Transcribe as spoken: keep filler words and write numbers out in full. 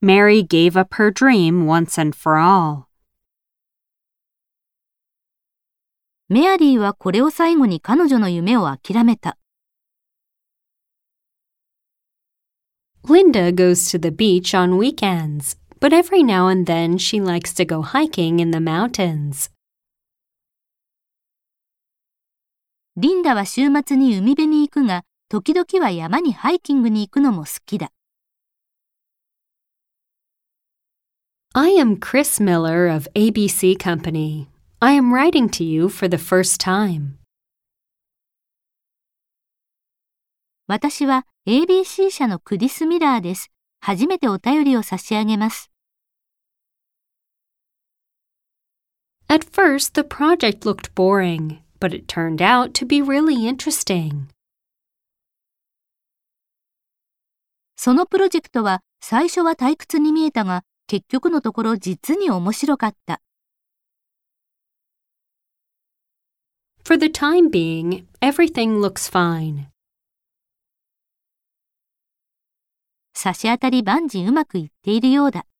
Mary gave up her dream once and for all. メアリーはこれを最後に彼女の夢を諦めた。 Linda goes to the beach on weekends, but every now and then she likes to go hiking in the mountains. リンダは週末に海辺に行くが、時々は山にハイキングに行くのも好きだ。 I am Chris Miller of A B C Company. I am writing to you for the first time. 私は エービーシー 社のクリス・ミラーです。初めてお便りを差し上げます。 At first, the project looked boring, but it turned out to be really interesting. そのプロジェクトは最初は退屈に見えたが、結局のところ実に面白かった。 For the time being, everything looks fine. 差し当たり万事うまくいっているようだ。